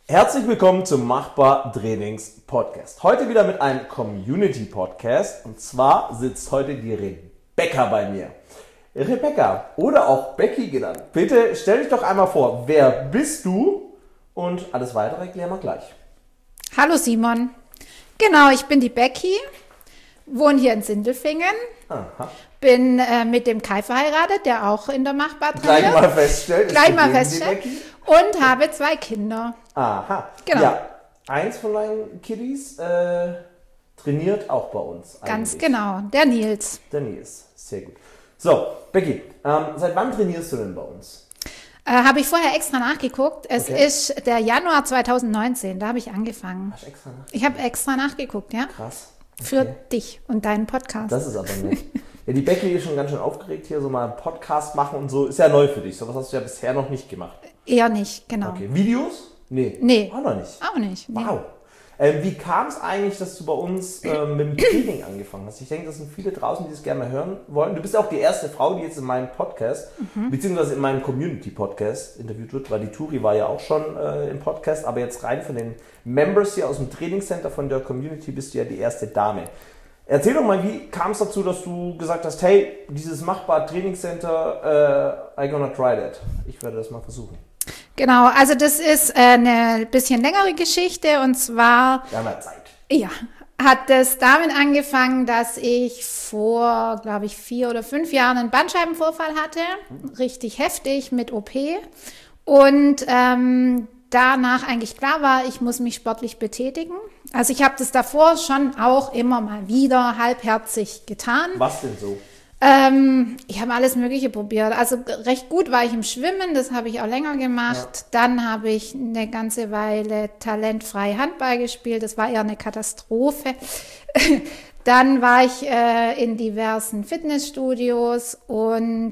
Herzlich willkommen zum Machbar Trainings Podcast. Heute wieder mit einem Community Podcast und zwar sitzt heute die Rebecca bei mir. Rebecca oder auch Becky genannt. Bitte stell dich doch einmal vor, wer bist du und alles weitere klären wir gleich. Hallo Simon. Genau, ich bin die Becky, wohne hier in Sindelfingen. Aha. Bin mit dem Kai verheiratet, der auch in der Machbar trainiert. Gleich mal feststellen. Und habe 2 Kinder. Aha. Genau. Ja, eins von meinen Kiddies trainiert auch bei uns. Ganz eigentlich. genau, der Nils. Der Nils, sehr gut. So, Becky, seit wann trainierst du denn bei uns? Habe ich vorher extra nachgeguckt. Es Okay. ist der Januar 2019, da habe ich angefangen. Hast du extra nachgeguckt? Ich habe extra nachgeguckt, ja. Krass. Für dich und deinen Podcast. Das ist aber nett. Ja, die Becky ist schon ganz schön aufgeregt, hier so mal einen Podcast machen und so. Ist ja neu für dich. So was hast du ja bisher noch nicht gemacht. Eher nicht, genau. Okay. Videos? Nee. Auch noch nicht. Auch nicht. Nee. Wow. Wie kam es eigentlich, dass du bei uns mit dem Training angefangen hast? Ich denke, das sind viele draußen, die das gerne mal hören wollen. Du bist auch die erste Frau, die jetzt in meinem Podcast, beziehungsweise in meinem Community-Podcast interviewt wird, weil die Turi war ja auch schon im Podcast, aber jetzt rein von den Members hier aus dem Trainingscenter von der Community bist du ja die erste Dame. Erzähl doch mal, wie kam es dazu, dass du gesagt hast, hey, dieses machbar Trainingscenter, I gonna try that. Ich werde das mal versuchen. Genau, also das ist eine bisschen längere Geschichte und zwar... Wir haben ja Zeit. Ja, hat es damit angefangen, dass ich vor, glaube ich, 4 oder 5 Jahren einen Bandscheibenvorfall hatte. Richtig heftig mit OP. Und danach eigentlich klar war, ich muss mich sportlich betätigen. Also ich habe das davor schon auch immer mal wieder halbherzig getan. Was denn so? Ich habe alles Mögliche probiert. Also recht gut war ich im Schwimmen, das habe ich auch länger gemacht. Ja. Dann habe ich eine ganze Weile talentfrei Handball gespielt, das war eher eine Katastrophe. Dann war ich in diversen Fitnessstudios und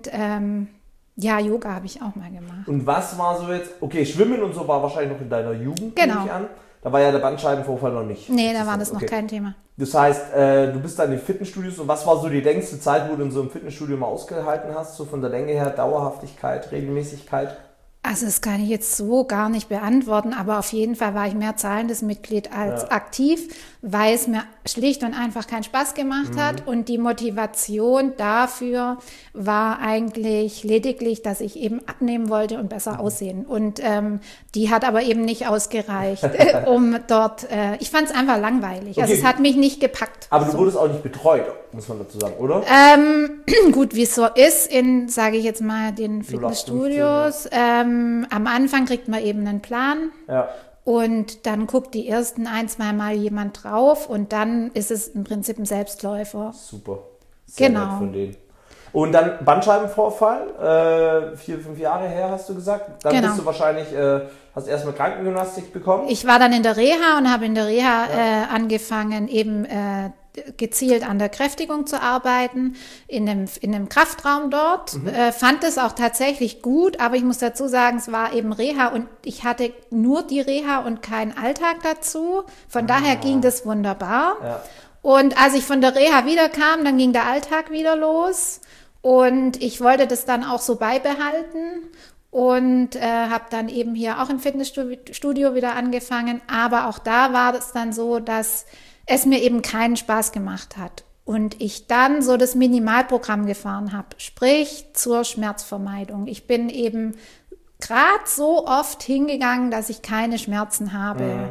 Yoga habe ich auch mal gemacht. Und was war so jetzt, okay, Schwimmen und so war wahrscheinlich noch in deiner Jugend, genau. Nehme ich an. Da war ja der Bandscheibenvorfall noch nicht. Nee, da war das noch kein Thema. Das heißt, du bist dann in Fitnessstudios und was war so die längste Zeit, wo du in so einem Fitnessstudio mal ausgehalten hast? So von der Länge her, Dauerhaftigkeit, Regelmäßigkeit? Also das kann ich jetzt so gar nicht beantworten, aber auf jeden Fall war ich mehr zahlendes Mitglied als aktiv, weil es mir schlicht und einfach keinen Spaß gemacht hat und die Motivation dafür war eigentlich lediglich, dass ich eben abnehmen wollte und besser aussehen und die hat aber eben nicht ausgereicht, um dort, ich fand es einfach langweilig, also es hat mich nicht gepackt. Aber du wurdest auch nicht betreut, muss man dazu sagen, oder? Gut, wie es so ist in, sage ich jetzt mal, den Fitnessstudios, am Anfang kriegt man eben einen Plan und dann guckt die ersten 1-2 Mal jemand drauf und dann ist es im Prinzip ein Selbstläufer. Super. Sehr nett von denen. Und dann Bandscheibenvorfall, 4-5 Jahre her hast du gesagt. Dann bist du wahrscheinlich, hast erstmal Krankengymnastik bekommen. Ich war dann in der Reha und habe in der Reha angefangen eben gezielt an der Kräftigung zu arbeiten, in einem Kraftraum dort. Fand es auch tatsächlich gut, aber ich muss dazu sagen, es war eben Reha und ich hatte nur die Reha und keinen Alltag dazu. Von daher ging das wunderbar. Ja. Und als ich von der Reha wiederkam, dann ging der Alltag wieder los und ich wollte das dann auch so beibehalten. Und habe dann eben hier auch im Fitnessstudio wieder angefangen. Aber auch da war es dann so, dass es mir eben keinen Spaß gemacht hat. Und ich dann so das Minimalprogramm gefahren habe, sprich zur Schmerzvermeidung. Ich bin eben gerade so oft hingegangen, dass ich keine Schmerzen habe.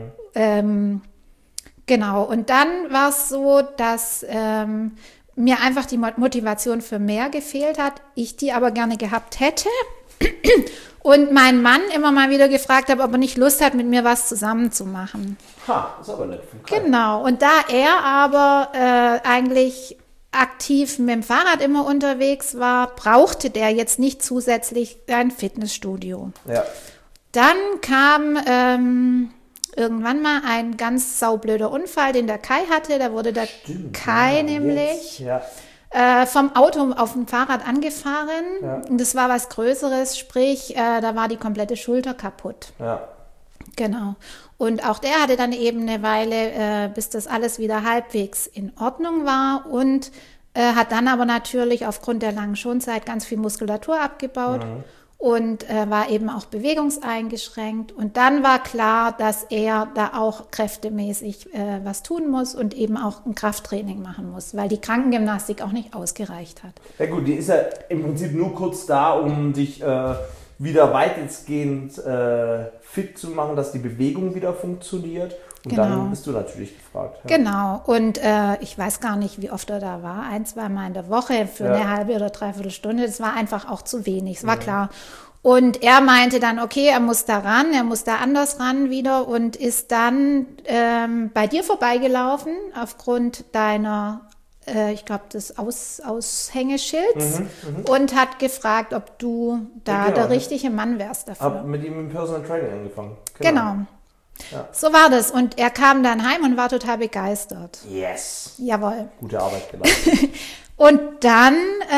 Genau, und dann war es so, dass mir einfach die Motivation für mehr gefehlt hat, ich die aber gerne gehabt hätte. Und mein Mann immer mal wieder gefragt habe, ob er nicht Lust hat, mit mir was zusammen zu machen. Ha, das ist aber nett. Genau, und da er aber eigentlich aktiv mit dem Fahrrad immer unterwegs war, brauchte der jetzt nicht zusätzlich ein Fitnessstudio. Ja. Dann kam irgendwann mal ein ganz saublöder Unfall, den der Kai hatte. Da wurde der Kai nämlich vom Auto auf dem Fahrrad angefahren. Ja. Und das war was Größeres, sprich, da war die komplette Schulter kaputt. Ja. Genau. Und auch der hatte dann eben eine Weile, bis das alles wieder halbwegs in Ordnung war und hat dann aber natürlich aufgrund der langen Schonzeit ganz viel Muskulatur abgebaut. und war eben auch bewegungseingeschränkt. Und dann war klar, dass er da auch kräftemäßig was tun muss und eben auch ein Krafttraining machen muss, weil die Krankengymnastik auch nicht ausgereicht hat. Ja gut, die ist ja im Prinzip nur kurz da, um dich wieder weitestgehend fit zu machen, dass die Bewegung wieder funktioniert. Und dann bist du natürlich gefragt. Ja. Genau. Und ich weiß gar nicht, wie oft er da war. 1-2 Mal in der Woche für eine halbe oder dreiviertel Stunde. Das war einfach auch zu wenig. Das war klar. Und er meinte dann, okay, er muss da ran, er muss da anders ran wieder und ist dann bei dir vorbeigelaufen aufgrund deiner, ich glaube, des Aushängeschilds und hat gefragt, ob du da der richtige Mann wärst dafür. Hab mit ihm im Personal Training angefangen. Genau. Ja. So war das. Und er kam dann heim und war total begeistert. Yes. Jawohl. Gute Arbeit geleistet. Und dann,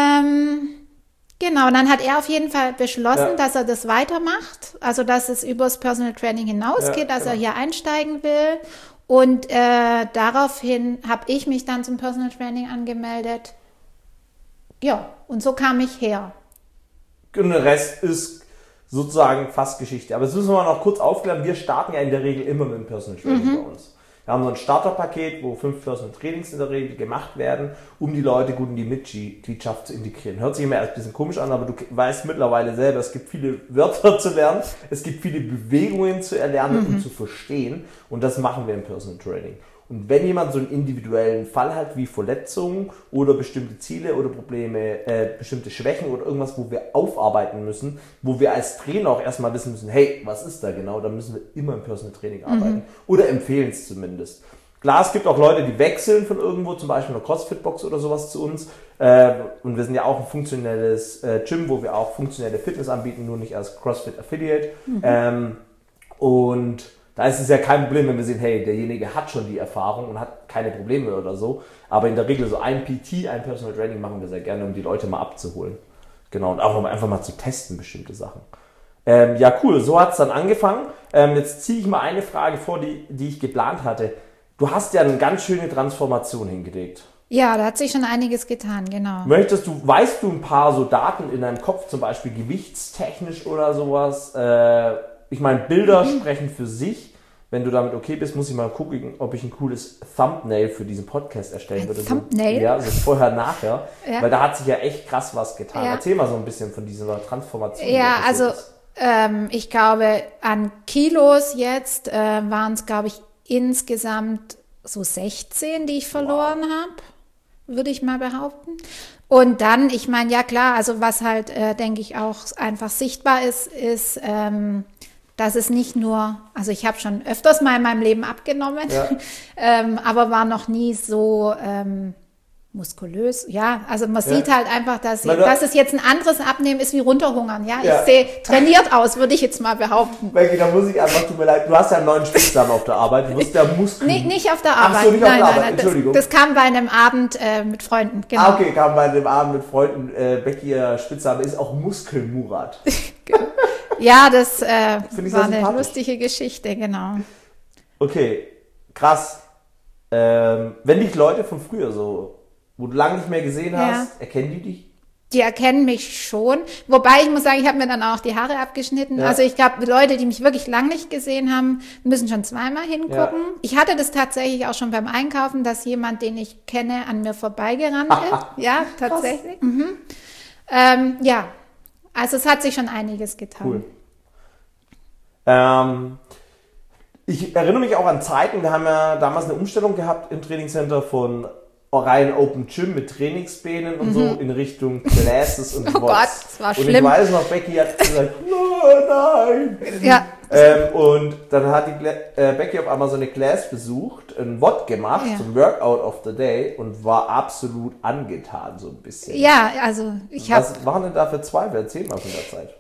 dann hat er auf jeden Fall beschlossen, dass er das weitermacht. Also, dass es übers Personal Training hinausgeht, dass er hier einsteigen will. Und daraufhin habe ich mich dann zum Personal Training angemeldet. Ja, und so kam ich her. Und der Rest ist sozusagen fast Geschichte. Aber jetzt müssen wir noch kurz aufklären, wir starten ja in der Regel immer mit dem Personal Training bei uns. Wir haben so ein Starterpaket, wo 5 Personal Trainings in der Regel gemacht werden, um die Leute gut in die Mitgliedschaft zu integrieren. Hört sich immer erst ein bisschen komisch an, aber du weißt mittlerweile selber, es gibt viele Wörter zu lernen, es gibt viele Bewegungen zu erlernen und zu verstehen und das machen wir im Personal Training. Und wenn jemand so einen individuellen Fall hat, wie Verletzungen oder bestimmte Ziele oder Probleme, bestimmte Schwächen oder irgendwas, wo wir aufarbeiten müssen, wo wir als Trainer auch erstmal wissen müssen, hey, was ist da genau, dann müssen wir immer im Personal Training arbeiten. Oder empfehlen es zumindest. Klar, es gibt auch Leute, die wechseln von irgendwo, zum Beispiel eine CrossFit-Box oder sowas zu uns. Und wir sind ja auch ein funktionelles Gym, wo wir auch funktionelle Fitness anbieten, nur nicht als CrossFit-Affiliate. Und da ist es ja kein Problem, wenn wir sehen, hey, derjenige hat schon die Erfahrung und hat keine Probleme oder so. Aber in der Regel so ein PT, ein Personal Training machen wir sehr gerne, um die Leute mal abzuholen. Genau, und auch um einfach mal zu testen, bestimmte Sachen. Ja, cool, so hat es dann angefangen. Jetzt ziehe ich mal eine Frage vor, die ich geplant hatte. Du hast ja eine ganz schöne Transformation hingelegt. Ja, da hat sich schon einiges getan, genau. Weißt du ein paar so Daten in deinem Kopf, zum Beispiel gewichtstechnisch oder sowas? Ich meine, Bilder sprechen für sich. Wenn du damit okay bist, muss ich mal gucken, ob ich ein cooles Thumbnail für diesen Podcast erstellen würde. Thumbnail? Ja, so vorher, nachher. Ja. Weil da hat sich ja echt krass was getan. Ja. Erzähl mal so ein bisschen von dieser Transformation. Ja, also ich glaube, an Kilos jetzt waren es, glaube ich, insgesamt so 16, die ich verloren habe, würde ich mal behaupten. Und dann, ich meine, ja klar, also was halt, denke ich, auch einfach sichtbar ist, dass es nicht nur, also ich habe schon öfters mal in meinem Leben abgenommen, aber war noch nie so muskulös. Ja, also man sieht halt einfach, dass es jetzt ein anderes Abnehmen ist wie runterhungern. Ja, ich sehe trainiert aus, würde ich jetzt mal behaupten. Becky, da muss ich einfach, tut mir leid, du hast ja einen neuen Spitznamen auf der Arbeit, du musst ja Muskeln. Nee, nicht auf der Arbeit. Ach so, nicht auf der Arbeit, Entschuldigung. Das kam bei einem Abend mit Freunden, genau. Ah, okay, kam bei einem Abend mit Freunden. Becky, ihr Spitzname ist auch Muskelmurat. Ja, das war eine lustige Geschichte, genau. Okay, krass. Wenn dich Leute von früher so, wo du lange nicht mehr gesehen hast, erkennen die dich? Die erkennen mich schon. Wobei ich muss sagen, ich habe mir dann auch die Haare abgeschnitten. Ja. Also ich glaube, Leute, die mich wirklich lange nicht gesehen haben, müssen schon zweimal hingucken. Ja. Ich hatte das tatsächlich auch schon beim Einkaufen, dass jemand, den ich kenne, an mir vorbeigerannt ist. Ja, tatsächlich. Ja, also es hat sich schon einiges getan. Cool. Ich erinnere mich auch an Zeiten, wir haben ja damals eine Umstellung gehabt im Trainingscenter von rein Open Gym mit Trainingsbänen und so in Richtung Classes und Oh Gott, das war schlimm. Und ich weiß noch, Becky hat gesagt, nein. Ja. Und dann hat Becky auf einmal so eine Class besucht, ein WOD gemacht zum Workout of the Day und war absolut angetan, so ein bisschen. Ja, also Was waren denn da für Zweifel? Erzähl mal von der Zeit.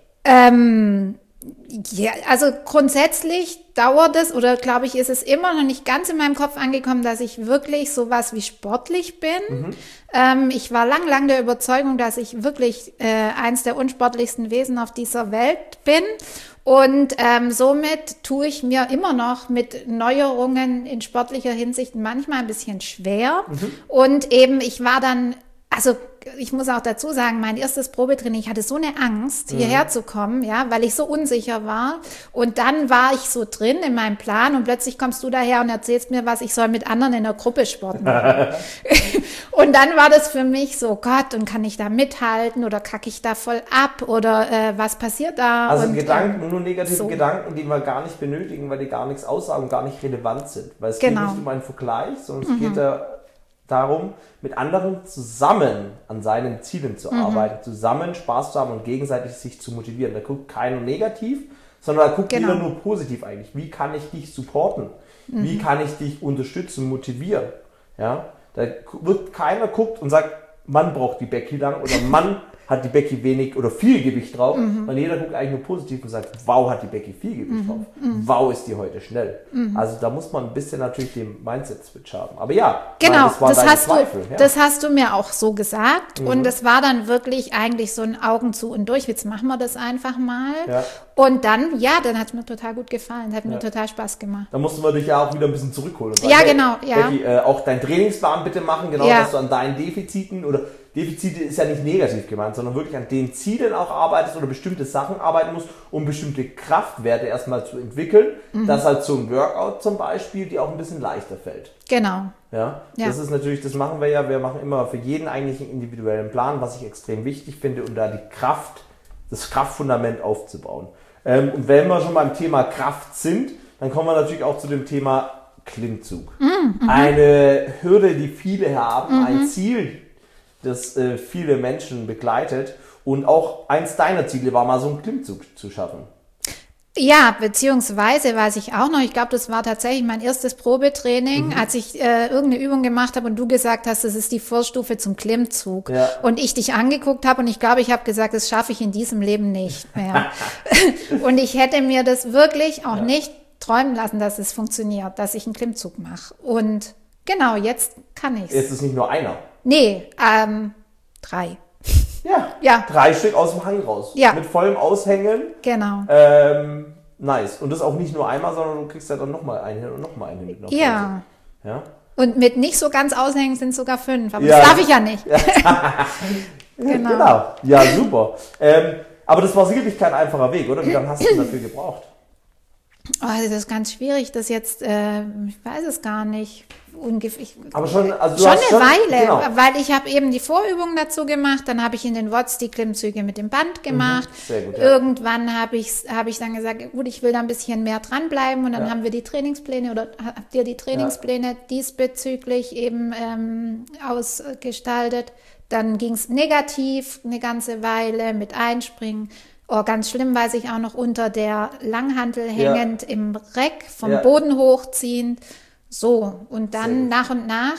Ja, also grundsätzlich dauert es, oder glaube ich, ist es immer noch nicht ganz in meinem Kopf angekommen, dass ich wirklich sowas wie sportlich bin. Ich war lang der Überzeugung, dass ich wirklich eins der unsportlichsten Wesen auf dieser Welt bin. Und somit tue ich mir immer noch mit Neuerungen in sportlicher Hinsicht manchmal ein bisschen schwer. Und eben, ich war dann Also ich muss auch dazu sagen, mein erstes Probetraining, ich hatte so eine Angst, hierher zu kommen, ja, weil ich so unsicher war. Und dann war ich so drin in meinem Plan und plötzlich kommst du daher und erzählst mir, was ich soll mit anderen in der Gruppe Sport machen. Und dann war das für mich so, Gott, und kann ich da mithalten oder kacke ich da voll ab oder was passiert da? Also und, Gedanken, nur negative Gedanken, die wir gar nicht benötigen, weil die gar nichts aussagen, gar nicht relevant sind. Weil es geht nicht um einen Vergleich, sondern es geht darum, mit anderen zusammen an seinen Zielen zu arbeiten, zusammen Spaß zu haben und gegenseitig sich zu motivieren. Da guckt keiner negativ, sondern da guckt jeder nur positiv eigentlich. Wie kann ich dich supporten? Wie kann ich dich unterstützen, motivieren? Ja? Da wird keiner guckt und sagt, Mann braucht die Becky lang oder Mann hat die Becky wenig oder viel Gewicht drauf, weil jeder guckt eigentlich nur positiv und sagt, wow, hat die Becky viel Gewicht drauf, wow, ist die heute schnell. Also da muss man ein bisschen natürlich den Mindset-Switch haben. Aber ja, genau, das war dein Zweifel. Das hast du mir auch so gesagt und das war dann wirklich eigentlich so ein Augen zu und durch, jetzt machen wir das einfach mal. Ja. Und dann, dann hat es mir total gut gefallen, hat mir total Spaß gemacht. Da mussten wir dich ja auch wieder ein bisschen zurückholen. Und sagen, ja, genau. Becky, auch deinen Trainingsplan bitte machen, genau, dass du an deinen Defiziten oder Defizite ist ja nicht negativ gemeint, sondern wirklich an den Zielen auch arbeitest oder bestimmte Sachen arbeiten musst, um bestimmte Kraftwerte erstmal zu entwickeln, dass halt so ein Workout zum Beispiel dir auch ein bisschen leichter fällt. Genau. Ja, das ist natürlich, das machen wir ja, wir machen immer für jeden eigentlich einen individuellen Plan, was ich extrem wichtig finde, um da das Kraftfundament aufzubauen. Und wenn wir schon beim Thema Kraft sind, dann kommen wir natürlich auch zu dem Thema Klimmzug. Eine Hürde, die viele haben, ein Ziel, das viele Menschen begleitet und auch eins deiner Ziele war mal so einen Klimmzug zu schaffen. Ja, beziehungsweise weiß ich auch noch, ich glaube, das war tatsächlich mein erstes Probetraining, als ich irgendeine Übung gemacht habe und du gesagt hast, das ist die Vorstufe zum Klimmzug. Ja. Und ich dich angeguckt habe und ich glaube, ich habe gesagt, das schaffe ich in diesem Leben nicht mehr. Und ich hätte mir das wirklich auch nicht träumen lassen, dass es funktioniert, dass ich einen Klimmzug mache. Und genau, jetzt kann ich's. Jetzt ist nicht nur einer. Nee, 3. Ja, 3 Stück aus dem Hang raus. Ja. Mit vollem Aushängen. Genau. Nice. Und das auch nicht nur einmal, sondern du kriegst ja dann nochmal einen hin und nochmal einen hin. Ja. Ja. Und mit nicht so ganz Aushängen sind sogar 5. Aber das darf ich ja nicht. Genau. Ja, super. Aber das war sicherlich kein einfacher Weg, oder? Wie lange hast du dafür gebraucht? Oh, das ist ganz schwierig, das jetzt, ich weiß es gar nicht. Aber schon, also schon eine Weile, weil ich habe eben die Vorübungen dazu gemacht, dann habe ich in den WODs die Klimmzüge mit dem Band gemacht. Sehr gut, Irgendwann habe ich dann gesagt, gut, ich will da ein bisschen mehr dranbleiben und dann haben wir die Trainingspläne oder habt ihr die Trainingspläne diesbezüglich eben ausgestaltet. Dann ging es negativ eine ganze Weile mit Einspringen. Oh, ganz schlimm, weiß ich auch noch, unter der Langhantel hängend im Reck, vom Boden hochziehend. So, und dann nach und nach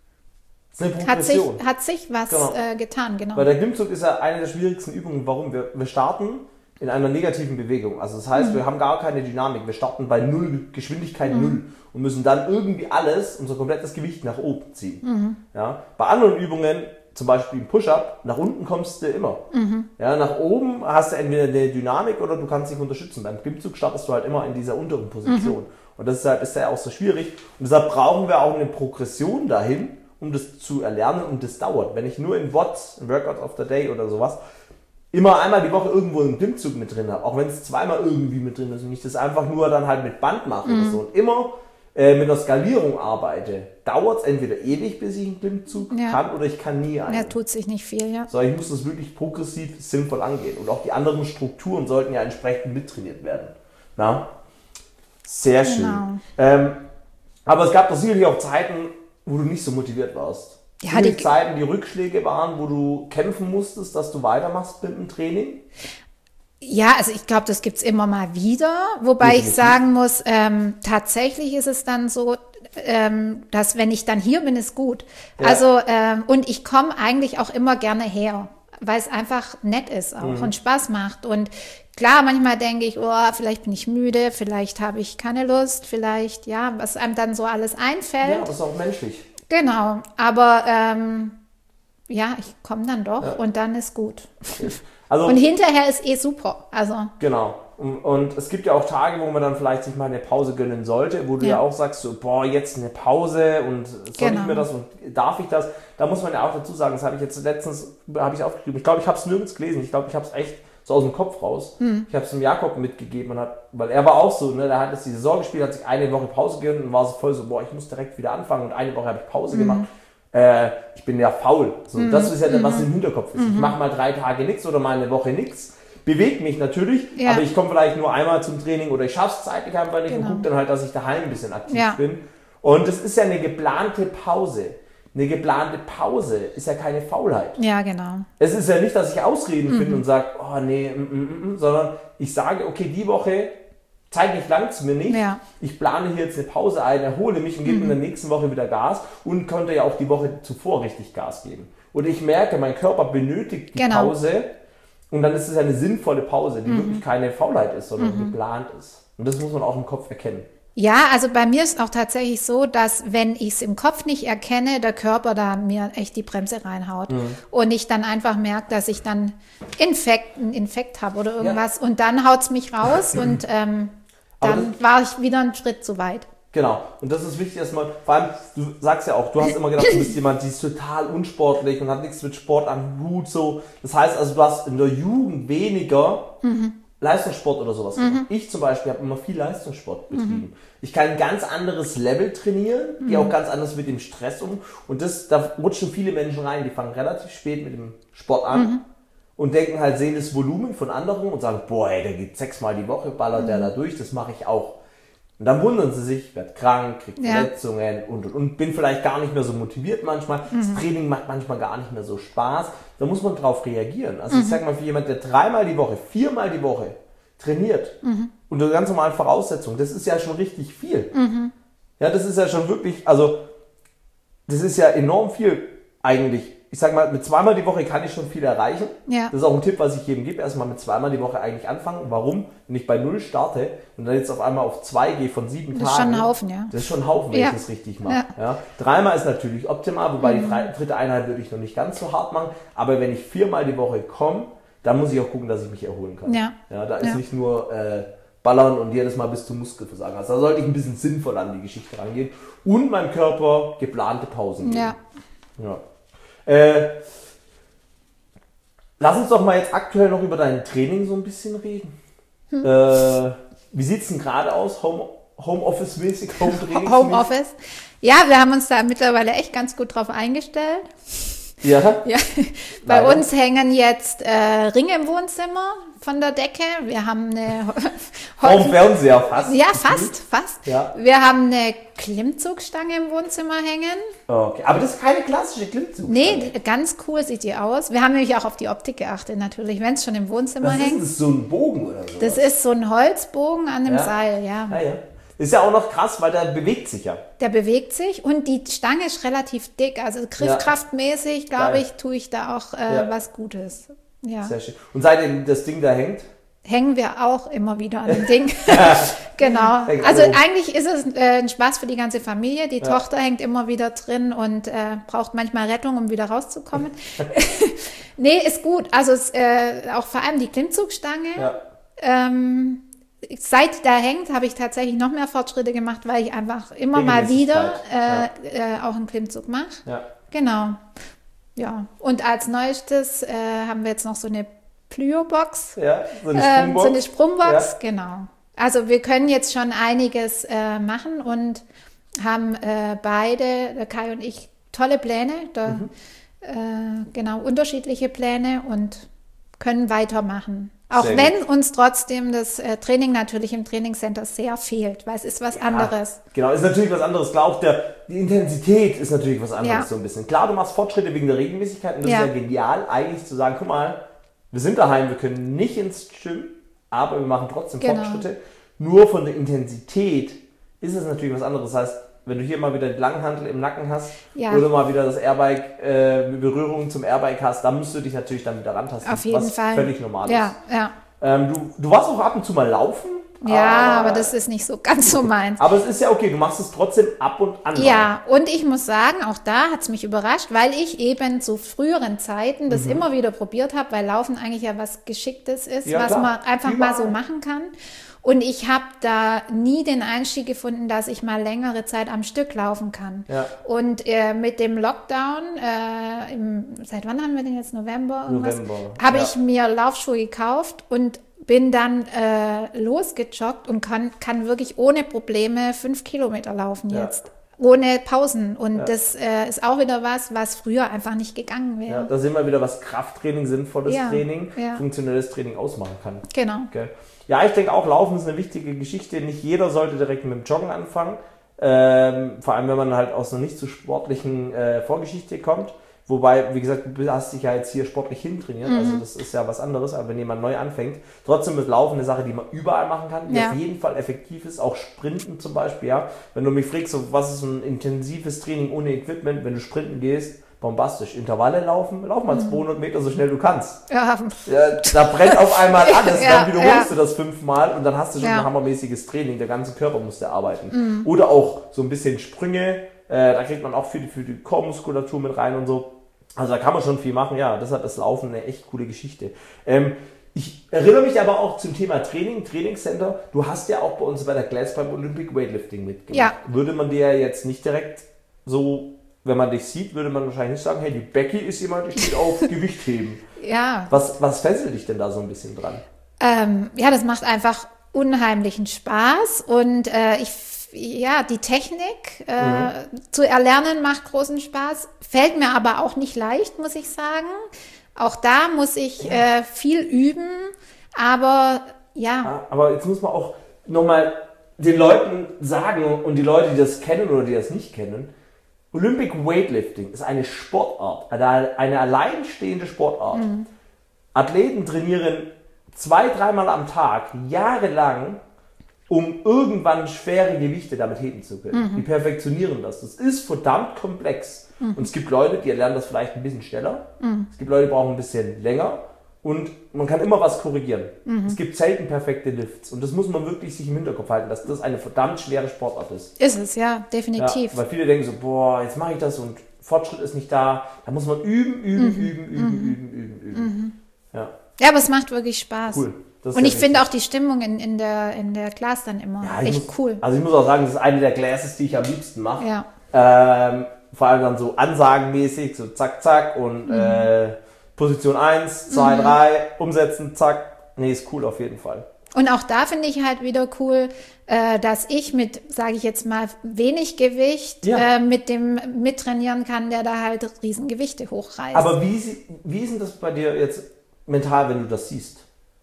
hat sich was getan. Genau. Weil der Klimmzug ist ja eine der schwierigsten Übungen. Warum? Wir starten in einer negativen Bewegung. Also das heißt, wir haben gar keine Dynamik. Wir starten bei Null, Geschwindigkeit Null und müssen dann irgendwie unser komplettes Gewicht nach oben ziehen. Ja? Bei anderen Übungen, zum Beispiel im Push-Up, nach unten kommst du immer. Ja, nach oben hast du entweder eine Dynamik oder du kannst dich unterstützen. Beim Klimmzug startest du halt immer in dieser unteren Position. Und deshalb ist der auch so schwierig. Und deshalb brauchen wir auch eine Progression dahin, um das zu erlernen und das dauert. Wenn ich nur in WODs, Workout of the Day oder sowas, immer einmal die Woche irgendwo einen Klimmzug mit drin habe, auch wenn es zweimal irgendwie mit drin ist und ich das einfach nur dann halt mit Band mache oder so und immer mit einer Skalierung arbeite, dauert es entweder ewig, bis ich einen Klimmzug kann oder ich kann nie einen. Ja, tut sich nicht viel, ja. So, ich muss das wirklich progressiv sinnvoll angehen. Und auch die anderen Strukturen sollten ja entsprechend mittrainiert werden. Na? Sehr schön. Aber es gab doch sicherlich auch Zeiten, wo du nicht so motiviert warst. Ja, die Zeiten, die Rückschläge waren, wo du kämpfen musstest, dass du weitermachst mit dem Training? Ja, also ich glaube, das gibt's immer mal wieder, wobei ich sagen muss, tatsächlich ist es dann so, dass wenn ich dann hier bin, ist gut. Ja. Also und ich komme eigentlich auch immer gerne her, weil es einfach nett ist auch und Spaß macht. Und klar, manchmal denke ich, oh, vielleicht bin ich müde, vielleicht habe ich keine Lust, vielleicht, was einem dann so alles einfällt. Ja, aber ist auch menschlich. Genau, aber ich komme dann doch und dann ist gut. Also, und hinterher ist super. Also. Genau. Und es gibt ja auch Tage, wo man dann vielleicht sich mal eine Pause gönnen sollte, wo du ja auch sagst, so, boah, jetzt eine Pause und soll ich mir das und darf ich das? Da muss man ja auch dazu sagen, das habe ich jetzt letztens, aufgeschrieben, ich glaube, ich habe es nirgends gelesen, ich glaube, ich habe es echt so aus dem Kopf raus. Ich habe es dem Jakob mitgegeben, weil er war auch so, ne, der hat jetzt die Saison gespielt, hat sich eine Woche Pause gegönnt und war so voll so, boah, ich muss direkt wieder anfangen und eine Woche habe ich Pause gemacht. Ich bin ja faul. So, das ist ja das, was im Hinterkopf ist. Ich mache mal 3 Tage nichts oder mal eine Woche nichts. Bewegt mich natürlich, aber ich komme vielleicht nur einmal zum Training oder ich schaffe es zeitlich einfach nicht und gucke dann halt, dass ich daheim ein bisschen aktiv bin. Und das ist ja eine geplante Pause. Eine geplante Pause ist ja keine Faulheit. Ja, genau. Es ist ja nicht, dass ich Ausreden finde und sage, oh nee, sondern ich sage, okay, die Woche zeitlich langt es mir nicht. Ja. Ich plane hier jetzt eine Pause ein, erhole mich und gebe in der nächsten Woche wieder Gas und konnte ja auch die Woche zuvor richtig Gas geben. Und ich merke, mein Körper benötigt die Pause. Und dann ist es eine sinnvolle Pause, die wirklich keine Faulheit ist, sondern geplant ist. Und das muss man auch im Kopf erkennen. Ja, also bei mir ist auch tatsächlich so, dass wenn ich es im Kopf nicht erkenne, der Körper da mir echt die Bremse reinhaut. Und ich dann einfach merke, dass ich dann einen Infekt habe oder irgendwas. Und dann haut es mich raus und dann war ich wieder einen Schritt zu weit. Genau. Und das ist wichtig, dass man, vor allem, du sagst ja auch, du hast immer gedacht, du bist jemand, die ist total unsportlich und hat nichts mit Sport am Hut, so. Das heißt also, du hast in der Jugend weniger Leistungssport oder sowas gemacht. Ich zum Beispiel habe immer viel Leistungssport betrieben. Ich kann ein ganz anderes Level trainieren, gehe auch ganz anders mit dem Stress um. Und da rutschen viele Menschen rein, die fangen relativ spät mit dem Sport an und denken halt, sehen das Volumen von anderen und sagen, boah, ey, der geht 6-mal die Woche, ballert der da durch, das mache ich auch. Und dann wundern sie sich, werd krank, kriegt Verletzungen und bin vielleicht gar nicht mehr so motiviert manchmal. Das Training macht manchmal gar nicht mehr so Spaß. Da muss man drauf reagieren. Also ich sag mal, für jemand, der 3-mal die Woche, 4-mal die Woche trainiert, unter ganz normalen Voraussetzungen, das ist ja schon richtig viel. Ja, das ist ja schon wirklich, also das ist ja enorm viel eigentlich. Ich sag mal, mit 2-mal die Woche kann ich schon viel erreichen. Ja. Das ist auch ein Tipp, was ich jedem gebe. Erstmal mit 2-mal die Woche eigentlich anfangen. Warum? Wenn ich bei 0 starte und dann jetzt auf einmal auf 2 gehe von 7 Tagen. Das ist schon ein Haufen, ja. Das ist schon ein Haufen, wenn ich das richtig mache. Ja. 3-mal ist natürlich optimal, wobei die 3. Einheit würde ich noch nicht ganz so hart machen. Aber wenn ich 4-mal die Woche komme, dann muss ich auch gucken, dass ich mich erholen kann. Ja, da ist nicht nur ballern und jedes Mal bis zum Muskelversagen. Also da sollte ich ein bisschen sinnvoll an die Geschichte rangehen und meinem Körper geplante Pausen geben. Ja. Lass uns doch mal jetzt aktuell noch über dein Training so ein bisschen reden. Wie sieht es denn gerade aus? Homeoffice-mäßig, Home-Training? Homeoffice. Ja, wir haben uns da mittlerweile echt ganz gut drauf eingestellt. Ja. Bei uns hängen jetzt Ringe im Wohnzimmer von der Decke. Wir haben eine Fernseher fast. Ja, fast. Ja. Wir haben eine Klimmzugstange im Wohnzimmer hängen. Okay, aber das ist keine klassische Klimmzugstange. Nee, ganz cool sieht die aus. Wir haben nämlich auch auf die Optik geachtet natürlich, wenn es schon im Wohnzimmer hängt. Das ist so ein Bogen oder so? Das ist so ein Holzbogen an dem Seil, ja. Ist ja auch noch krass, weil der bewegt sich ja. Der bewegt sich und die Stange ist relativ dick. Also griffkraftmäßig, glaube ich, tue ich da auch was Gutes. Ja. Sehr schön. Und seitdem das Ding da hängt? Hängen wir auch immer wieder an dem Ding. Genau. Also eigentlich ist es ein Spaß für die ganze Familie. Die Tochter hängt immer wieder drin und braucht manchmal Rettung, um wieder rauszukommen. Nee, ist gut. Also auch vor allem die Klimmzugstange. Seit da hängt, habe ich tatsächlich noch mehr Fortschritte gemacht, weil ich einfach immer mal wieder auch einen Klimmzug mache. Ja. Genau. Ja. Und als Neuestes haben wir jetzt noch so eine Plyo-Box. Ja, so eine Sprungbox. Genau. Also wir können jetzt schon einiges machen und haben beide, der Kai und ich, tolle Pläne. Genau, unterschiedliche Pläne und können weitermachen. Auch wenn uns trotzdem das Training natürlich im Trainingscenter sehr fehlt, weil es ist was anderes. Genau, ist natürlich was anderes. Klar, auch die Intensität ist natürlich was anderes so ein bisschen. Klar, du machst Fortschritte wegen der Regelmäßigkeit und das ist ja genial, eigentlich zu sagen, guck mal, wir sind daheim, wir können nicht ins Gym, aber wir machen trotzdem Fortschritte. Nur von der Intensität ist es natürlich was anderes. Das heißt, wenn du hier mal wieder die Langhantel im Nacken hast oder mal wieder das Airbike, Berührung zum Airbike hast, dann musst du dich natürlich dann wieder rantasten. Auf jeden Fall. Völlig normal ist. Ja. Du warst auch ab und zu mal laufen. Ja, aber das ist nicht so ganz so meins. Aber es ist ja okay, du machst es trotzdem ab und an. Ja, und ich muss sagen, auch da hat es mich überrascht, weil ich eben zu früheren Zeiten das immer wieder probiert habe, weil Laufen eigentlich ja was Geschicktes ist, Ja, was klar. man einfach Überall. mal so machen kann. Und ich habe da nie den Einstieg gefunden, dass ich mal längere Zeit am Stück laufen kann. Ja. Und mit dem Lockdown, seit wann haben wir den jetzt? November? Irgendwas? November, Habe ja. ich mir Laufschuhe gekauft und bin dann losgejoggt und kann wirklich ohne Probleme 5 Kilometer laufen Ja. jetzt. Ohne Pausen. Und das ist auch wieder was früher einfach nicht gegangen Ja, wäre. da sehen wir wieder, was Krafttraining, sinnvolles Ja, Training, ja. funktionelles Training ausmachen kann. Genau. Okay. Ja, ich denke auch, Laufen ist eine wichtige Geschichte. Nicht jeder sollte direkt mit dem Joggen anfangen. Vor allem, wenn man halt aus einer nicht so sportlichen Vorgeschichte kommt. Wobei, wie gesagt, du hast dich ja jetzt hier sportlich hintrainiert. Also das ist ja was anderes. Aber wenn jemand neu anfängt, trotzdem ist Laufen eine Sache, die man überall machen kann, die Ja. auf jeden Fall effektiv ist. Auch Sprinten zum Beispiel, ja. Wenn du mich fragst, so, was ist ein intensives Training ohne Equipment, wenn du sprinten gehst, bombastisch. Intervalle laufen, lauf mal 200 Meter so schnell du kannst. Ja, Ja, da brennt auf einmal alles, Ja, dann wiederholst du das 5-mal und dann hast du schon Ja. ein hammermäßiges Training, der ganze Körper muss da arbeiten. Oder auch so ein bisschen Sprünge, da kriegt man auch für die Core-Muskulatur mit rein und so. Also da kann man schon viel machen, ja, deshalb ist Laufen eine echt coole Geschichte. Ich erinnere mich aber auch zum Thema Trainingscenter. Du hast ja auch bei uns bei der Class beim Olympic Weightlifting mitgemacht. Ja. Würde man dir jetzt nicht direkt so, wenn man dich sieht, würde man wahrscheinlich nicht sagen, hey, die Becky ist jemand, die steht auf Gewichtheben. ja. Was fesselt dich denn da so ein bisschen dran? Ja, das macht einfach unheimlichen Spaß und die Technik zu erlernen macht großen Spaß, fällt mir aber auch nicht leicht, muss ich sagen. Auch da muss ich viel üben, aber ja. Aber jetzt muss man auch nochmal den Leuten sagen und die Leute, die das kennen oder die das nicht kennen, Olympic Weightlifting ist eine Sportart, eine alleinstehende Sportart. Athleten trainieren 2-3 Mal am Tag, jahrelang, um irgendwann schwere Gewichte damit heben zu können. Die perfektionieren das. Das ist verdammt komplex. Und es gibt Leute, die lernen das vielleicht ein bisschen schneller. Es gibt Leute, die brauchen ein bisschen länger. Und man kann immer was korrigieren. Es gibt selten perfekte Lifts. Und das muss man wirklich sich im Hinterkopf halten, dass das eine verdammt schwere Sportart ist. Ist es, ja, definitiv. Ja, weil viele denken so, boah, jetzt mache ich das und Fortschritt ist nicht da. Da muss man üben. Ja, Ja, aber es macht wirklich Spaß. cool. Das ist Und ja ich finde wichtig. auch die Stimmung in der Class dann immer ich echt muss, cool. Also ich muss auch sagen, das ist eine der Classes, die ich am liebsten mache. Ja. Vor allem dann so ansagenmäßig, so zack, zack und Position 1, 2, 3, umsetzen, zack. Nee, ist cool auf jeden Fall. Und auch da finde ich halt wieder cool, dass ich mit, sage ich jetzt mal, wenig Gewicht Ja. mit dem mittrainieren kann, der da halt Riesengewichte hochreißt. Aber wie ist denn das bei dir jetzt mental, wenn du das siehst?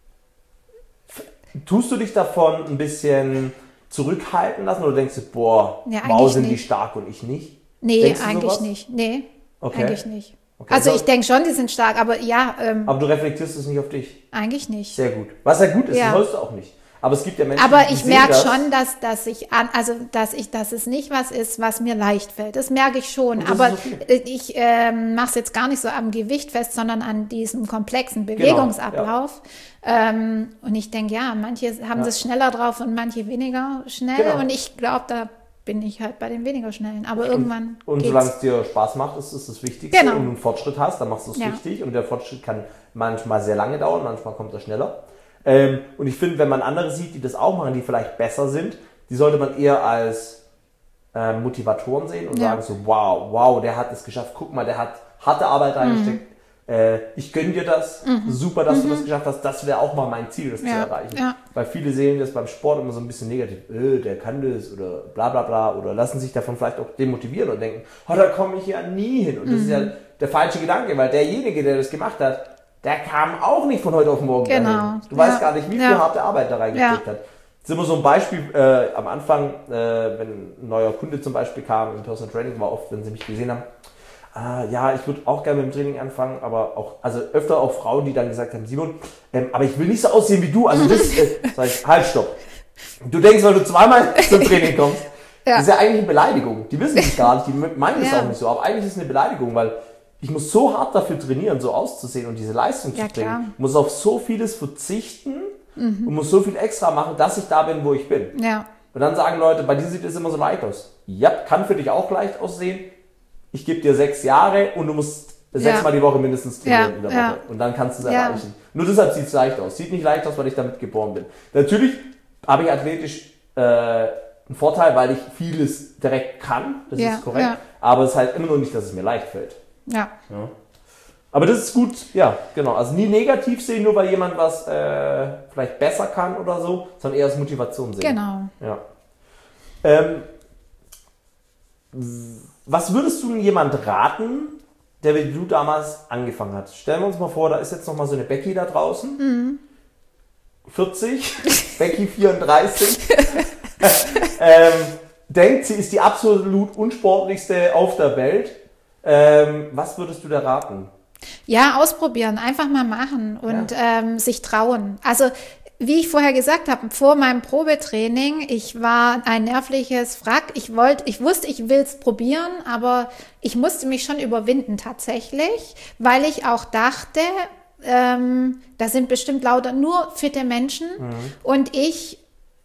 Tust du dich davon ein bisschen zurückhalten lassen oder denkst du, boah, Ja, wow, eigentlich sind die nicht. stark und ich nicht? Nee, Denkst du eigentlich sowas? nicht. Nee, Okay. eigentlich nicht. Okay. Also ich denke schon, die sind stark, aber ja, Aber du reflektierst es nicht auf dich. eigentlich nicht. Sehr gut. Was ja gut ist, Ja. das sollst du auch nicht. Aber es gibt ja Menschen, Aber die ich sehen merke das. schon, dass es nicht was ist, was mir leicht fällt. Das merke ich schon. Und das Aber ist okay. ich mache es jetzt gar nicht so am Gewicht fest, sondern an diesem komplexen Genau, Bewegungsablauf. Und ich denke, ja, manche haben das schneller drauf und manche weniger schnell. Genau. Und ich glaube, da bin ich halt bei den weniger schnellen. Aber irgendwann Und geht's. solange es dir Spaß macht, ist es das Wichtigste. Genau. Und du einen Fortschritt hast, dann machst du es Ja. richtig. Und der Fortschritt kann manchmal sehr lange dauern, manchmal kommt er schneller. Und ich finde, wenn man andere sieht, die das auch machen, die vielleicht besser sind, die sollte man eher als Motivatoren sehen und Ja. sagen so, wow, der hat es geschafft. Guck mal, der hat harte Arbeit reingesteckt. Ich gönne dir das. Super, dass du das geschafft hast. Das wäre auch mal mein Ziel, das zu Ja, erreichen. ja. Weil viele sehen das beim Sport immer so ein bisschen negativ. Der kann das oder bla bla bla. Oder lassen sich davon vielleicht auch demotivieren und denken, oh, da komme ich ja nie hin. Und das ist ja der falsche Gedanke, weil derjenige, der das gemacht hat, der kam auch nicht von heute auf morgen Genau. dahin. Du weißt Ja. gar nicht, wie viel Ja. harte Arbeit da reingesteckt Ja. hat. Das ist immer so ein Beispiel, am Anfang, wenn ein neuer Kunde zum Beispiel kam, im Personal Training war oft, wenn sie mich gesehen haben, ja, ich würde auch gerne mit dem Training anfangen, aber auch, also öfter auch Frauen, die dann gesagt haben, Simon, aber ich will nicht so aussehen wie du, also das, sag ich, halt, stopp. Du denkst, weil du zweimal zum Training kommst, Ja. das ist ja eigentlich eine Beleidigung. Die wissen es gar nicht, die meinen es Ja. auch nicht so, aber eigentlich ist es eine Beleidigung, weil ich muss so hart dafür trainieren, so auszusehen und diese Leistung Ja, zu bringen. klar. Muss auf so vieles verzichten, und muss so viel extra machen, dass ich da bin, wo ich bin. Ja. Und dann sagen Leute, bei dir sieht es immer so leicht aus. Ja, kann für dich auch leicht aussehen. Ich gebe dir 6 Jahre und du musst 6 Mal die Woche mindestens trainieren in der Woche. Ja. Und dann kannst du es erreichen. Nur deshalb sieht es leicht aus. Sieht nicht leicht aus, weil ich damit geboren bin. Natürlich habe ich athletisch einen Vorteil, weil ich vieles direkt kann. Das ist korrekt. Ja. Aber es ist halt immer noch nicht, dass es mir leicht fällt. Ja. Aber das ist gut, ja, genau. Also nie negativ sehen, nur weil jemand was vielleicht besser kann oder so, sondern eher als Motivation sehen. Genau. Ja. Was würdest du denn jemand raten, der wie du damals angefangen hast? Stellen wir uns mal vor, da ist jetzt noch mal so eine Becky da draußen. 40, Becky 34. Denkt, sie ist die absolut unsportlichste auf der Welt. Was würdest du da raten? Ja, ausprobieren, einfach mal machen und sich trauen. Also wie ich vorher gesagt habe, vor meinem Probetraining, ich war ein nervliches Wrack. Ich wusste, ich will es probieren, aber ich musste mich schon überwinden tatsächlich, weil ich auch dachte, da sind bestimmt lauter nur fitte Menschen und ich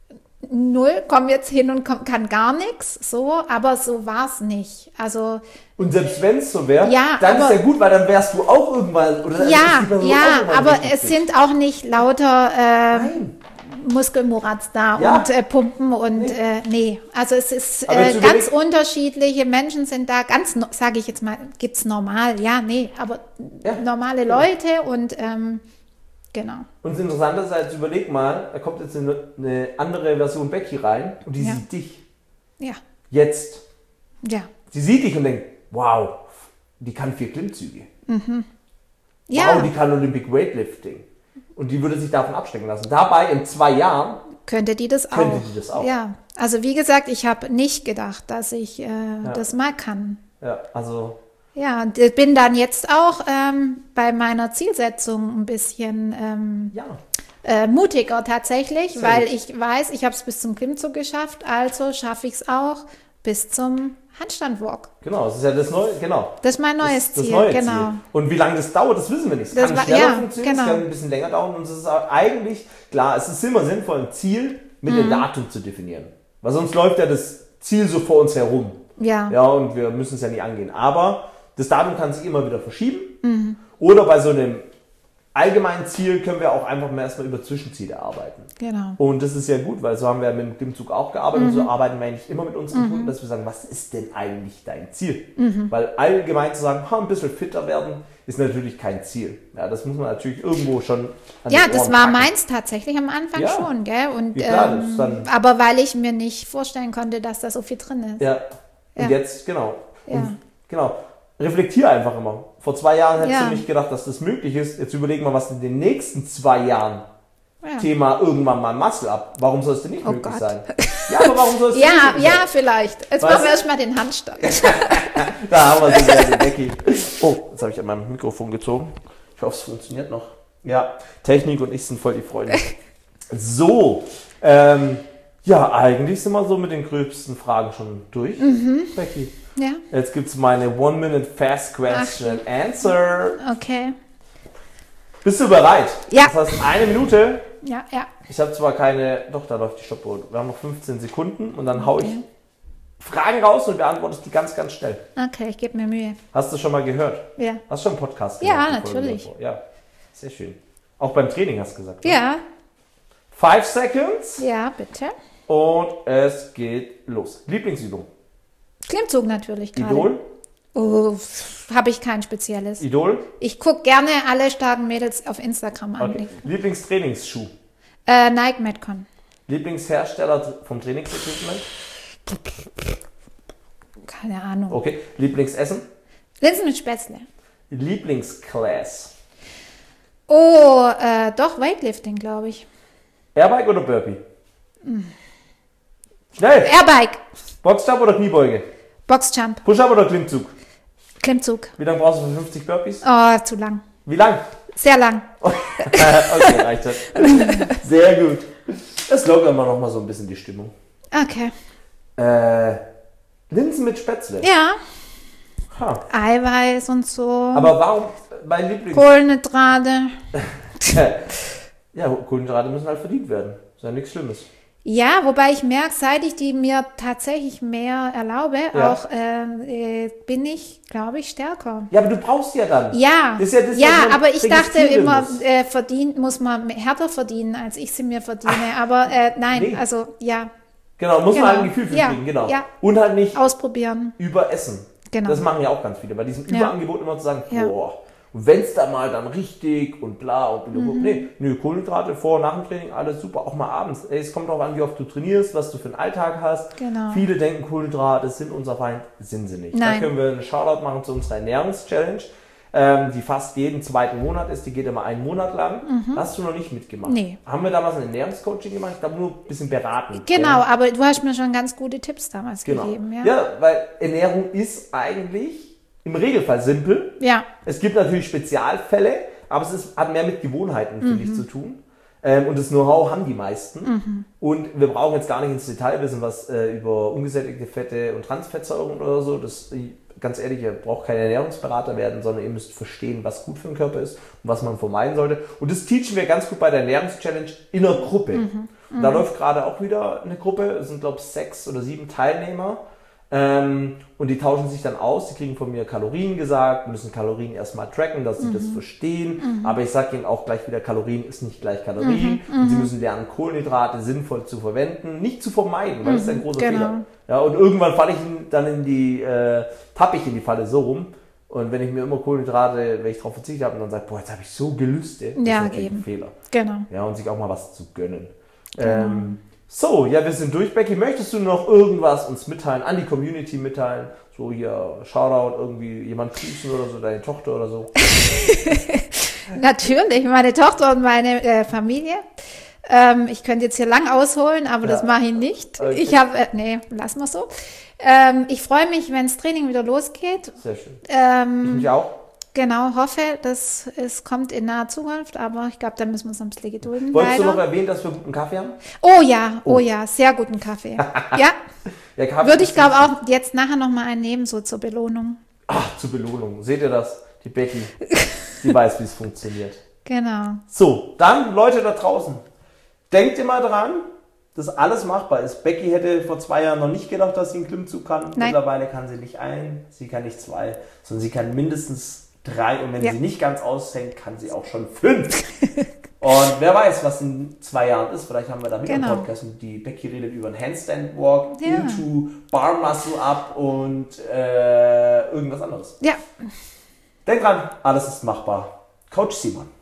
komme jetzt hin und kann gar nichts, so, aber so war es nicht. Also und selbst wenn es so wäre, dann ist ja gut, weil dann wärst du auch irgendwann, oder? Aber es sind auch nicht lauter Muskelmurats da und Pumpen und nee. Also es ist ganz unterschiedliche Menschen sind da, sage ich jetzt mal, gibt's normal, aber normale Leute und genau. Und das Interessante ist, als überleg mal, da kommt jetzt eine andere Version Becky rein und die sieht dich. Ja. Jetzt. Ja. Sie sieht dich und denkt, wow, die kann 4 Klimmzüge. Ja. Wow, die kann Olympic Weightlifting. Und die würde sich davon abstecken lassen. Dabei in 2 Jahren könnte die das auch. Ja. Also wie gesagt, ich habe nicht gedacht, dass ich das mal kann. Ja, also... Ja, und bin dann jetzt auch bei meiner Zielsetzung ein bisschen mutiger tatsächlich, weil ich weiß, ich habe es bis zum Klimmzug geschafft, also schaffe ich es auch bis zum Handstandwalk. Genau, das ist ja das Neue, genau. Das ist mein neues Ziel, genau. Ziel. Und wie lange das dauert, das wissen wir nicht. Es kann schneller funktionieren, es kann ein bisschen länger dauern und es ist eigentlich, klar, es ist immer sinnvoll, ein Ziel mit dem Datum zu definieren. Weil sonst läuft ja das Ziel so vor uns herum. Ja. Ja, und wir müssen es ja nie angehen. Aber das Datum kann sich immer wieder verschieben. Oder bei so einem allgemeinen Ziel können wir auch einfach mal erstmal über Zwischenziele arbeiten. Genau. Und das ist ja gut, weil so haben wir mit dem Klimmzug auch gearbeitet. Und so arbeiten wir eigentlich immer mit unseren Kunden, dass wir sagen, was ist denn eigentlich dein Ziel? Weil allgemein zu sagen, ein bisschen fitter werden, ist natürlich kein Ziel. Ja, das muss man natürlich irgendwo schon an Ja, das war meins tatsächlich am Anfang schon, gell? Und, klar, das dann, aber weil ich mir nicht vorstellen konnte, dass da so viel drin ist. Ja, und jetzt, genau. Und, genau. Reflektier einfach immer. Vor 2 Jahren hättest du nicht gedacht, dass das möglich ist. Jetzt überleg mal, was in den nächsten 2 Jahren Thema irgendwann mal Muscle Up. Warum soll es denn nicht möglich sein? Ja, aber warum soll es denn nicht möglich sein? Ja, vielleicht. Jetzt machen wir erstmal den Handstand. Da haben wir sie wieder, Becky. Oh, jetzt habe ich an meinem Mikrofon gezogen. Ich hoffe, es funktioniert noch. Ja, Technik und ich sind voll die Freunde. So, ja, eigentlich sind wir so mit den gröbsten Fragen schon durch, Becky. Ja. Jetzt gibt es meine 1-Minute Fast Question and Answer. Okay. Bist du bereit? Ja. Das heißt 1 Minute. Ja. Ich habe zwar keine, doch, da läuft die Stoppuhr. Wir haben noch 15 Sekunden und dann haue ich Fragen raus und beantwortest die ganz, ganz schnell. Okay, ich gebe mir Mühe. Hast du schon mal gehört? Ja. Hast du schon einen Podcast gemacht? Ja, natürlich. Ja, sehr schön. Auch beim Training hast du gesagt. Ja. Ne? 5 Seconds. Ja, bitte. Und es geht los. Lieblingsübung? Klimmzug natürlich gerade. Idol? Oh, habe ich kein spezielles. Idol? Ich gucke gerne alle starken Mädels auf Instagram an. Okay. Lieblingstrainingsschuh? Nike Metcon. Lieblingshersteller vom Trainingsequipment? Keine Ahnung. Okay. Lieblingsessen? Linsen mit Spätzle. Lieblingsclass? Oh, doch Weightlifting, glaube ich. Airbike oder Burpee? Schnell! Airbike. Boxjump oder Kniebeuge? Boxjump. Push-Up oder Klimmzug? Klimmzug. Wie lange brauchst du für 50 Burpees? Oh, zu lang. Wie lang? Sehr lang. Okay, reicht das. Sehr gut. Das lockert immer noch mal so ein bisschen die Stimmung. Okay. Linsen mit Spätzle? Ja. Ha. Eiweiß und so. Aber warum mein Lieblings... Kohlenhydrate. Ja, Kohlenhydrate müssen halt verdient werden. Ist ja nichts Schlimmes. Ja, wobei ich merke, seit ich die mir tatsächlich mehr erlaube, auch bin ich, glaube ich, stärker. Ja, aber du brauchst ja dann. Ja, das ist ja, das ja, was man aber ich dachte registrieren immer, muss. muss man härter verdienen, als ich sie mir verdiene. Aber nein, nee. also ja. Genau, muss man Genau. halt ein Gefühl für kriegen, genau. Ja. Und halt nicht Ausprobieren. überessen. Genau. Das machen ja auch ganz viele. Bei diesem Überangebot immer zu sagen, Ja. boah, und wenn es da mal dann richtig und bla und bla. Nee, Kohlenhydrate vor und nach dem Training, alles super. Auch mal abends. Ey, es kommt auch an, wie oft du trainierst, was du für einen Alltag hast. Genau. Viele denken, Kohlenhydrate sind unser Feind. Sind sie nicht. Nein. Da können wir einen Shoutout machen zu unserer Ernährungschallenge, die fast jeden zweiten Monat ist. Die geht immer einen Monat lang. Hast du noch nicht mitgemacht? Nee. Haben wir damals ein Ernährungscoaching gemacht? Ich glaube, nur ein bisschen beraten. Genau, aber du hast mir schon ganz gute Tipps damals gegeben. Ja, weil Ernährung ist eigentlich im Regelfall simpel. Ja. Es gibt natürlich Spezialfälle, aber hat mehr mit Gewohnheiten, finde ich, zu tun. Und das Know-how haben die meisten. Und wir brauchen jetzt gar nicht ins Detail wissen, was über ungesättigte Fette und Transfettsäuren oder so. Ganz ehrlich, ihr braucht kein Ernährungsberater werden, sondern ihr müsst verstehen, was gut für den Körper ist und was man vermeiden sollte. Und das teachen wir ganz gut bei der Ernährungschallenge in einer Gruppe. Und da läuft gerade auch wieder eine Gruppe. Es sind, glaube ich, 6 oder 7 Teilnehmer. Und die tauschen sich dann aus, die kriegen von mir Kalorien gesagt, müssen Kalorien erstmal tracken, dass sie das verstehen, aber ich sage ihnen auch gleich wieder, Kalorien ist nicht gleich Kalorien und sie müssen lernen, Kohlenhydrate sinnvoll zu verwenden, nicht zu vermeiden, weil das ist ein großer Fehler. Ja, und irgendwann falle ich dann tappe ich in die Falle so rum und wenn ich mir immer Kohlenhydrate, wenn ich darauf verzichtet habe und dann sage, boah, jetzt habe ich so gelüstet, das ist natürlich ein Fehler. Genau. Ja, und sich auch mal was zu gönnen. So, ja, wir sind durch. Becky, möchtest du noch irgendwas uns mitteilen, an die Community mitteilen? So hier, Shoutout, irgendwie jemand grüßen oder so, deine Tochter oder so? Natürlich, meine Tochter und meine Familie. Ich könnte jetzt hier lang ausholen, aber das mache ich nicht. Okay. Ich habe, lassen wir so. Ich freue mich, wenn das Training wieder losgeht. Sehr schön. Ich mich auch. Genau, hoffe, dass es kommt in naher Zukunft, aber ich glaube, da müssen wir uns ein bisschen gedulden. Wolltest du noch erwähnen, dass wir guten Kaffee haben? Oh ja, sehr guten Kaffee. Ja, Kaffee würde ich glaube auch jetzt nachher nochmal einen nehmen, so zur Belohnung. Ach, zur Belohnung. Seht ihr das? Die Becky, die weiß, wie es funktioniert. Genau. So, dann Leute da draußen, denkt immer dran, dass alles machbar ist. Becky hätte vor 2 Jahren noch nicht gedacht, dass sie einen Klimmzug kann. Nein. Mittlerweile kann sie nicht sie kann nicht 2, sondern sie kann mindestens 3 und wenn sie nicht ganz aushängt, kann sie auch schon 5. Und wer weiß, was in 2 Jahren ist. Vielleicht haben wir da wieder einen Podcast und die Becky redet über einen Handstand Walk into Bar Muscle Up und irgendwas anderes. Ja. Denk dran, alles ist machbar. Coach Simon.